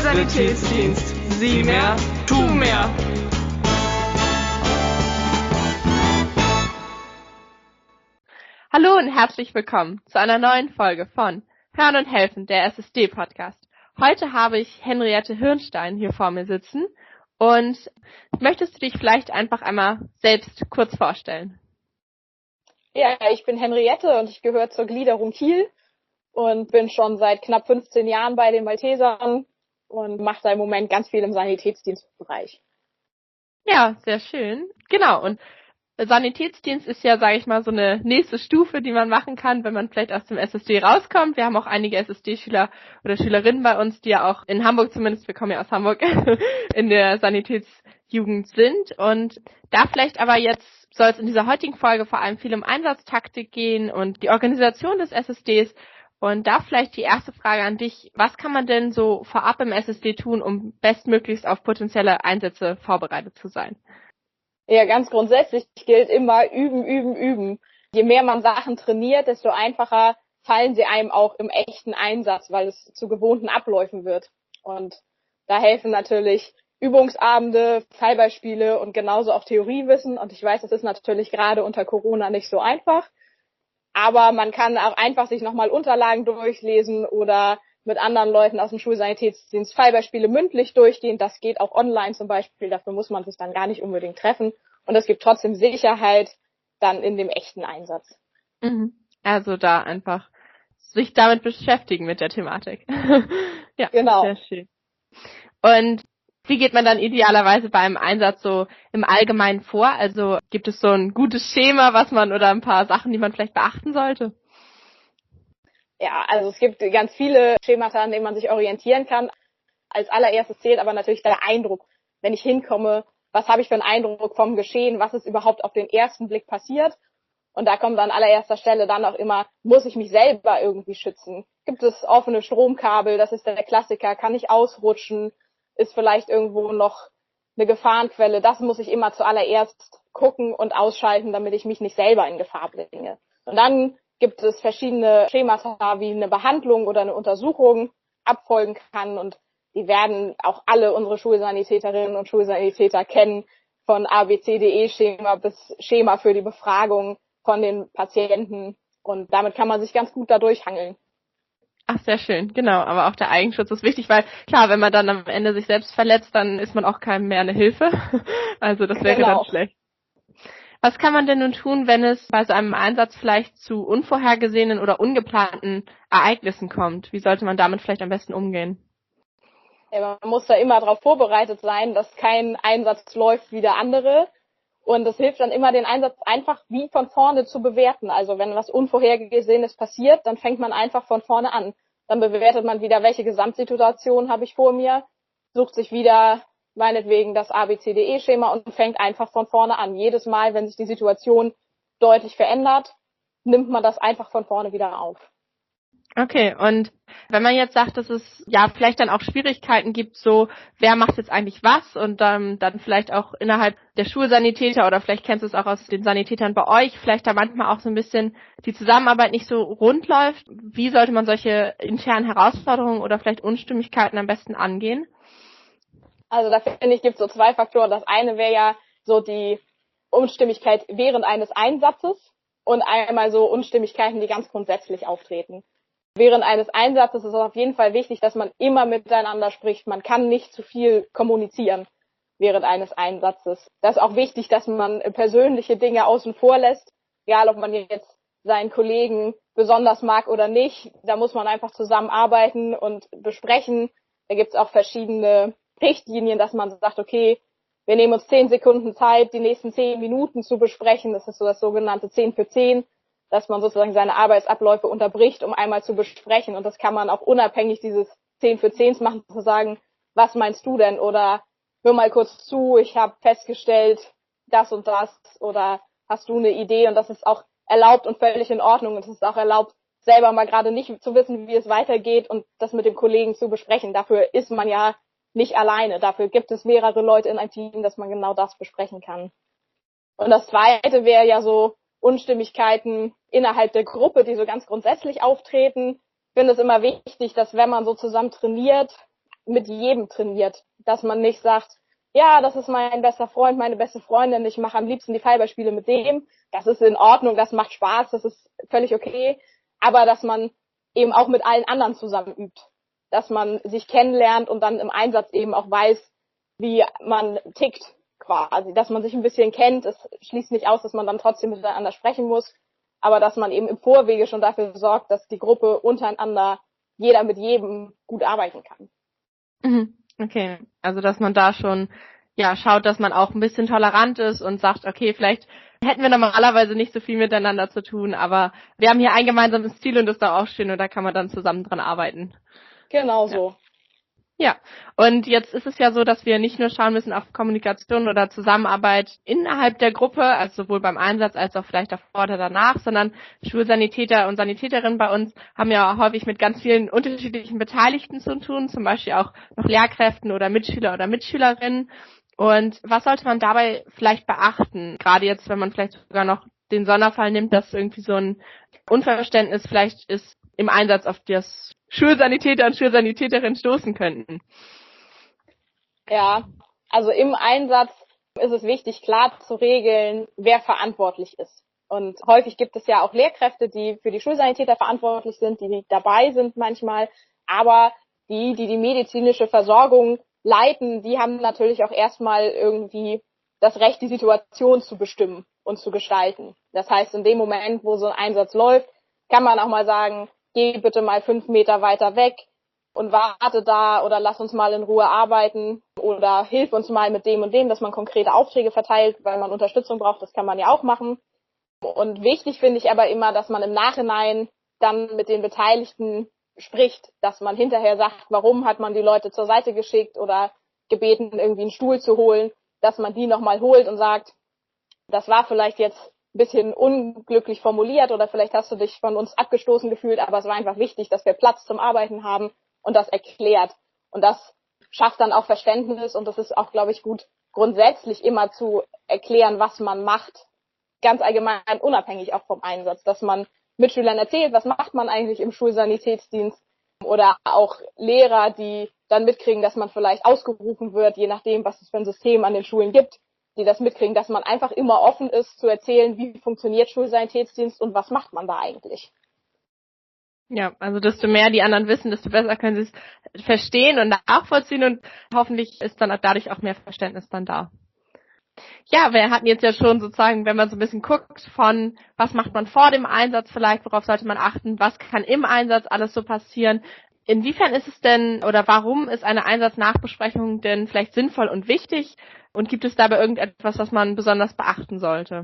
Schulsanitätsdienst. Sieh mehr, tu mehr. Hallo und herzlich willkommen zu einer neuen Folge von Hören und Helfen, der SSD-Podcast. Heute habe ich Henriette Hirnstein hier vor mir sitzen und möchtest du dich vielleicht einfach einmal selbst kurz vorstellen? Ja, ich bin Henriette und ich gehöre zur Gliederung Kiel und bin schon seit knapp 15 Jahren bei den Maltesern und mache da im Moment ganz viel im Sanitätsdienstbereich. Ja, sehr schön. Genau, und Sanitätsdienst ist ja, sage ich mal, so eine nächste Stufe, die man machen kann, wenn man vielleicht aus dem SSD rauskommt. Wir haben auch einige SSD-Schüler oder Schülerinnen bei uns, die ja auch in Hamburg zumindest, wir kommen ja aus Hamburg, in der Sanitätsjugend sind. Und da vielleicht aber jetzt soll es in dieser heutigen Folge vor allem viel um Einsatztaktik gehen und die Organisation des SSDs. Und da vielleicht die erste Frage an dich. Was kann man denn so vorab im SSD tun, um bestmöglichst auf potenzielle Einsätze vorbereitet zu sein? Ja, ganz grundsätzlich gilt immer üben, üben, üben. Je mehr man Sachen trainiert, desto einfacher fallen sie einem auch im echten Einsatz, weil es zu gewohnten Abläufen wird. Und da helfen natürlich Übungsabende, Fallbeispiele und genauso auch Theoriewissen. Und ich weiß, das ist natürlich gerade unter Corona nicht so einfach. Aber man kann auch einfach sich nochmal Unterlagen durchlesen oder mit anderen Leuten aus dem Schulsanitätsdienst Fallbeispiele mündlich durchgehen. Das geht auch online zum Beispiel. Dafür muss man sich dann gar nicht unbedingt treffen. Und es gibt trotzdem Sicherheit dann in dem echten Einsatz. Also da einfach sich damit beschäftigen mit der Thematik. Ja, genau. Sehr schön. Und wie geht man dann idealerweise beim Einsatz so im Allgemeinen vor? Also gibt es so ein gutes Schema, was man oder ein paar Sachen, die man vielleicht beachten sollte? Ja, also es gibt ganz viele Schemata, an denen man sich orientieren kann. Als allererstes zählt aber natürlich der Eindruck. Wenn ich hinkomme, was habe ich für einen Eindruck vom Geschehen? Was ist überhaupt auf den ersten Blick passiert? Und da kommt an allererster Stelle dann auch immer, muss ich mich selber irgendwie schützen? Gibt es offene Stromkabel? Das ist der Klassiker. Kann ich ausrutschen? Ist vielleicht irgendwo noch eine Gefahrenquelle? Das muss ich immer zuallererst gucken und ausschalten, damit ich mich nicht selber in Gefahr bringe. Und dann gibt es verschiedene Schemata, wie eine Behandlung oder eine Untersuchung abfolgen kann. Und die werden auch alle unsere Schulsanitäterinnen und Schulsanitäter kennen, von ABCDE-Schema bis Schema für die Befragung von den Patienten. Und damit kann man sich ganz gut da durchhangeln. Ach, sehr schön, genau. Aber auch der Eigenschutz ist wichtig, weil klar, wenn man dann am Ende sich selbst verletzt, dann ist man auch keinem mehr eine Hilfe. Also das wäre dann schlecht. Was kann man denn nun tun, wenn es bei so einem Einsatz vielleicht zu unvorhergesehenen oder ungeplanten Ereignissen kommt? Wie sollte man damit vielleicht am besten umgehen? Ja, man muss da immer darauf vorbereitet sein, dass kein Einsatz läuft wie der andere. Und es hilft dann immer, den Einsatz einfach wie von vorne zu bewerten. Also wenn was Unvorhergesehenes passiert, dann fängt man einfach von vorne an. Dann bewertet man wieder, welche Gesamtsituation habe ich vor mir, sucht sich wieder meinetwegen das ABCDE-Schema und fängt einfach von vorne an. Jedes Mal, wenn sich die Situation deutlich verändert, nimmt man das einfach von vorne wieder auf. Okay, und wenn man jetzt sagt, dass es ja vielleicht dann auch Schwierigkeiten gibt, so wer macht jetzt eigentlich was und dann vielleicht auch innerhalb der Schulsanitäter oder vielleicht kennst du es auch aus den Sanitätern bei euch, vielleicht da manchmal auch so ein bisschen die Zusammenarbeit nicht so rund läuft. Wie sollte man solche internen Herausforderungen oder vielleicht Unstimmigkeiten am besten angehen? Also da finde ich, gibt es so zwei Faktoren. Das eine wäre ja so die Unstimmigkeit während eines Einsatzes und einmal so Unstimmigkeiten, die ganz grundsätzlich auftreten. Während eines Einsatzes ist es auf jeden Fall wichtig, dass man immer miteinander spricht. Man kann nicht zu viel kommunizieren während eines Einsatzes. Das ist auch wichtig, dass man persönliche Dinge außen vor lässt, egal ob man jetzt seinen Kollegen besonders mag oder nicht. Da muss man einfach zusammenarbeiten und besprechen. Da gibt es auch verschiedene Richtlinien, dass man sagt, okay, wir nehmen uns 10 Sekunden Zeit, die nächsten 10 Minuten zu besprechen. Das ist so das sogenannte 10 für 10, dass man sozusagen seine Arbeitsabläufe unterbricht, um einmal zu besprechen. Und das kann man auch unabhängig dieses 10 für 10 machen, zu sagen, was meinst du denn? Oder hör mal kurz zu, ich habe festgestellt, das und das. Oder hast du eine Idee? Und das ist auch erlaubt und völlig in Ordnung. Und es ist auch erlaubt, selber mal gerade nicht zu wissen, wie es weitergeht und das mit dem Kollegen zu besprechen. Dafür ist man ja nicht alleine. Dafür gibt es mehrere Leute in einem Team, dass man genau das besprechen kann. Und das Zweite wäre ja so Unstimmigkeiten innerhalb der Gruppe, die so ganz grundsätzlich auftreten. Ich finde es immer wichtig, dass wenn man so zusammen trainiert, mit jedem trainiert. Dass man nicht sagt, ja, das ist mein bester Freund, meine beste Freundin, ich mache am liebsten die Fallbeispiele mit dem. Das ist in Ordnung, das macht Spaß, das ist völlig okay. Aber dass man eben auch mit allen anderen zusammen übt. Dass man sich kennenlernt und dann im Einsatz eben auch weiß, wie man tickt quasi. Dass man sich ein bisschen kennt. Es schließt nicht aus, dass man dann trotzdem miteinander sprechen muss. Aber dass man eben im Vorwege schon dafür sorgt, dass die Gruppe untereinander jeder mit jedem gut arbeiten kann. Okay, also dass man da schon schaut, dass man auch ein bisschen tolerant ist und sagt, okay, vielleicht hätten wir normalerweise nicht so viel miteinander zu tun, aber wir haben hier ein gemeinsames Ziel und das ist doch auch schön und da kann man dann zusammen dran arbeiten. Genau so. Ja, und jetzt ist es ja so, dass wir nicht nur schauen müssen auf Kommunikation oder Zusammenarbeit innerhalb der Gruppe, also sowohl beim Einsatz als auch vielleicht davor oder danach, sondern Schulsanitäter und Sanitäterinnen bei uns haben ja häufig mit ganz vielen unterschiedlichen Beteiligten zu tun, zum Beispiel auch noch Lehrkräften oder Mitschüler oder Mitschülerinnen. Und was sollte man dabei vielleicht beachten? Gerade jetzt, wenn man vielleicht sogar noch den Sonderfall nimmt, dass irgendwie so ein Unverständnis vielleicht ist im Einsatz auf das Schulsanitäter und Schulsanitäterinnen stoßen könnten. Ja, also im Einsatz ist es wichtig, klar zu regeln, wer verantwortlich ist. Und häufig gibt es ja auch Lehrkräfte, die für die Schulsanitäter verantwortlich sind, die dabei sind manchmal, aber die medizinische Versorgung leiten, die haben natürlich auch erstmal irgendwie das Recht, die Situation zu bestimmen und zu gestalten. Das heißt, in dem Moment, wo so ein Einsatz läuft, kann man auch mal sagen, geh bitte mal 5 Meter weiter weg und warte da oder lass uns mal in Ruhe arbeiten oder hilf uns mal mit dem und dem, dass man konkrete Aufträge verteilt, weil man Unterstützung braucht, das kann man ja auch machen. Und wichtig finde ich aber immer, dass man im Nachhinein dann mit den Beteiligten spricht, dass man hinterher sagt, warum hat man die Leute zur Seite geschickt oder gebeten, irgendwie einen Stuhl zu holen, dass man die nochmal holt und sagt, das war vielleicht jetzt ein bisschen unglücklich formuliert oder vielleicht hast du dich von uns abgestoßen gefühlt, aber es war einfach wichtig, dass wir Platz zum Arbeiten haben und das erklärt. Und das schafft dann auch Verständnis und das ist auch, glaube ich, gut, grundsätzlich immer zu erklären, was man macht, ganz allgemein unabhängig auch vom Einsatz, dass man Mitschülern erzählt, was macht man eigentlich im Schulsanitätsdienst oder auch Lehrer, die dann mitkriegen, dass man vielleicht ausgerufen wird, je nachdem, was es für ein System an den Schulen gibt, die das mitkriegen, dass man einfach immer offen ist zu erzählen, wie funktioniert Schulsanitätsdienst und was macht man da eigentlich. Ja, also desto mehr die anderen wissen, desto besser können sie es verstehen und nachvollziehen und hoffentlich ist dann dadurch auch mehr Verständnis dann da. Ja, wir hatten jetzt ja schon sozusagen, wenn man so ein bisschen guckt von, was macht man vor dem Einsatz vielleicht, worauf sollte man achten, was kann im Einsatz alles so passieren. Inwiefern ist es denn oder warum ist eine Einsatznachbesprechung denn vielleicht sinnvoll und wichtig und gibt es dabei irgendetwas, was man besonders beachten sollte?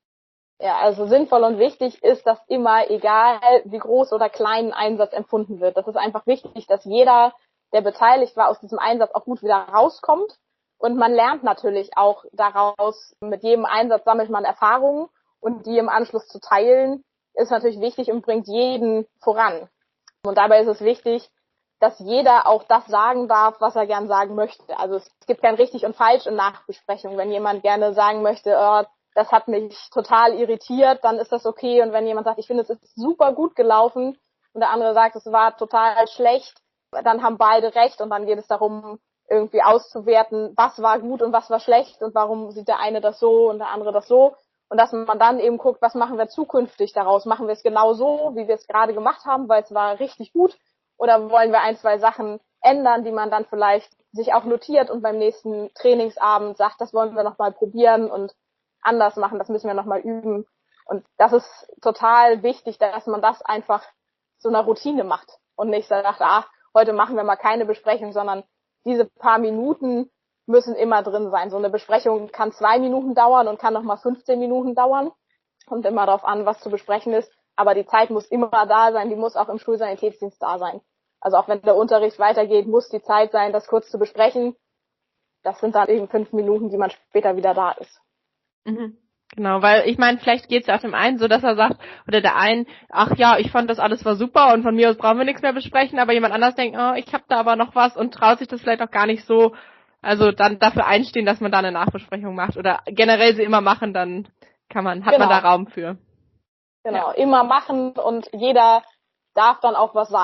Ja, also sinnvoll und wichtig ist, dass immer, egal wie groß oder klein ein Einsatz empfunden wird, das ist einfach wichtig, dass jeder, der beteiligt war, aus diesem Einsatz auch gut wieder rauskommt. Und man lernt natürlich auch daraus, mit jedem Einsatz sammelt man Erfahrungen und die im Anschluss zu teilen, ist natürlich wichtig und bringt jeden voran. Und dabei ist es wichtig, dass jeder auch das sagen darf, was er gern sagen möchte. Also es gibt kein richtig und falsch in Nachbesprechungen. Wenn jemand gerne sagen möchte, das hat mich total irritiert, dann ist das okay. Und wenn jemand sagt, ich finde, es ist super gut gelaufen und der andere sagt, es war total schlecht, dann haben beide recht und dann geht es darum, irgendwie auszuwerten, was war gut und was war schlecht und warum sieht der eine das so und der andere das so. Und dass man dann eben guckt, was machen wir zukünftig daraus? Machen wir es genau so, wie wir es gerade gemacht haben, weil es war richtig gut? Oder wollen wir 1, 2 Sachen ändern, die man dann vielleicht sich auch notiert und beim nächsten Trainingsabend sagt, das wollen wir nochmal probieren und anders machen, das müssen wir nochmal üben. Und das ist total wichtig, dass man das einfach so einer Routine macht und nicht sagt, heute machen wir mal keine Besprechung, sondern diese paar Minuten müssen immer drin sein. So eine Besprechung kann 2 Minuten dauern und kann nochmal 15 Minuten dauern. Kommt immer darauf an, was zu besprechen ist. Aber die Zeit muss immer da sein, die muss auch im Schulsanitätsdienst da sein. Also auch wenn der Unterricht weitergeht, muss die Zeit sein, das kurz zu besprechen. Das sind dann eben 5 Minuten, die man später wieder da ist. Mhm. Genau, weil ich meine, vielleicht geht es ja auch dem einen so, dass er sagt, oder der einen, ach ja, ich fand das alles war super und von mir aus brauchen wir nichts mehr besprechen, aber jemand anders denkt, ich habe da aber noch was und traut sich das vielleicht auch gar nicht so, also dann dafür einstehen, dass man da eine Nachbesprechung macht oder generell sie immer machen, dann hat man da Raum für. Genau, immer machen und jeder darf dann auch was sagen.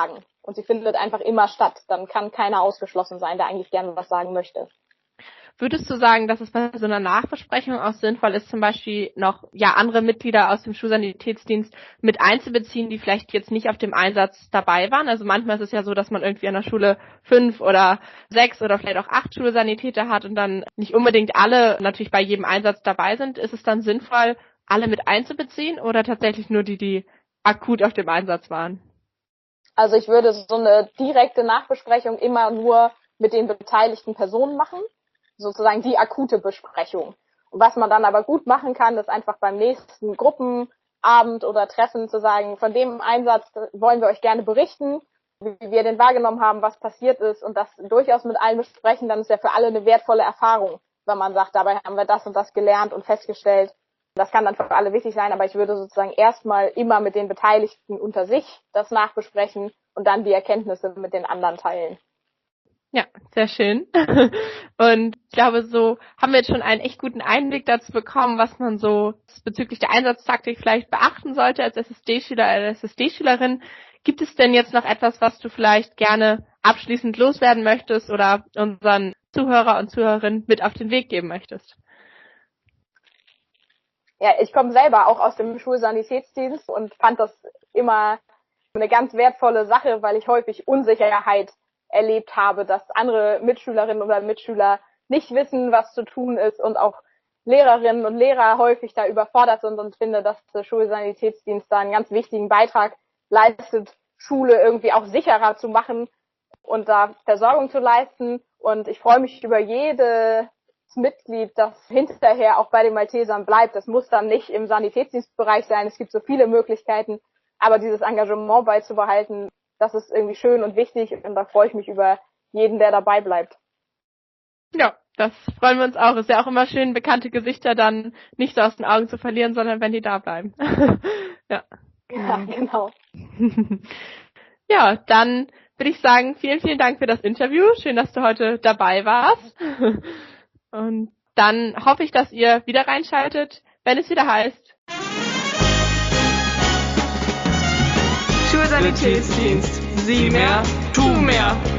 und sie findet einfach immer statt. Dann kann keiner ausgeschlossen sein, der eigentlich gerne was sagen möchte. Würdest du sagen, dass es bei so einer Nachbesprechung auch sinnvoll ist, zum Beispiel noch andere Mitglieder aus dem Schulsanitätsdienst mit einzubeziehen, die vielleicht jetzt nicht auf dem Einsatz dabei waren? Also manchmal ist es ja so, dass man irgendwie an der Schule 5 oder 6 oder vielleicht auch 8 Schulsanitäter hat und dann nicht unbedingt alle natürlich bei jedem Einsatz dabei sind. Ist es dann sinnvoll, alle mit einzubeziehen oder tatsächlich nur die akut auf dem Einsatz waren? Also ich würde so eine direkte Nachbesprechung immer nur mit den beteiligten Personen machen. Sozusagen die akute Besprechung. Und was man dann aber gut machen kann, ist einfach beim nächsten Gruppenabend oder Treffen zu sagen, von dem Einsatz wollen wir euch gerne berichten, wie wir den wahrgenommen haben, was passiert ist und das durchaus mit allen besprechen, dann ist ja für alle eine wertvolle Erfahrung, wenn man sagt, dabei haben wir das und das gelernt und festgestellt. Das kann dann für alle wichtig sein, aber ich würde sozusagen erstmal immer mit den Beteiligten unter sich das nachbesprechen und dann die Erkenntnisse mit den anderen teilen. Ja, sehr schön. Und ich glaube, so haben wir jetzt schon einen echt guten Einblick dazu bekommen, was man so bezüglich der Einsatztaktik vielleicht beachten sollte als SSD-Schüler oder SSD-Schülerin. Gibt es denn jetzt noch etwas, was du vielleicht gerne abschließend loswerden möchtest oder unseren Zuhörer und Zuhörerinnen mit auf den Weg geben möchtest? Ja, ich komme selber auch aus dem Schulsanitätsdienst und fand das immer eine ganz wertvolle Sache, weil ich häufig Unsicherheit erlebt habe, dass andere Mitschülerinnen oder Mitschüler nicht wissen, was zu tun ist und auch Lehrerinnen und Lehrer häufig da überfordert sind und finde, dass der Schulsanitätsdienst da einen ganz wichtigen Beitrag leistet, Schule irgendwie auch sicherer zu machen und da Versorgung zu leisten. Und ich freue mich über jedes Mitglied, das hinterher auch bei den Maltesern bleibt. Das muss dann nicht im Sanitätsdienstbereich sein. Es gibt so viele Möglichkeiten, aber dieses Engagement beizubehalten, das ist irgendwie schön und wichtig und da freue ich mich über jeden, der dabei bleibt. Ja, das freuen wir uns auch. Ist ja auch immer schön, bekannte Gesichter dann nicht so aus den Augen zu verlieren, sondern wenn die da bleiben. Ja, genau. Ja, dann würde ich sagen, vielen, vielen Dank für das Interview. Schön, dass du heute dabei warst. Und dann hoffe ich, dass ihr wieder reinschaltet, wenn es wieder heißt Schulsanitätsdienst. Sieh mehr, tu mehr.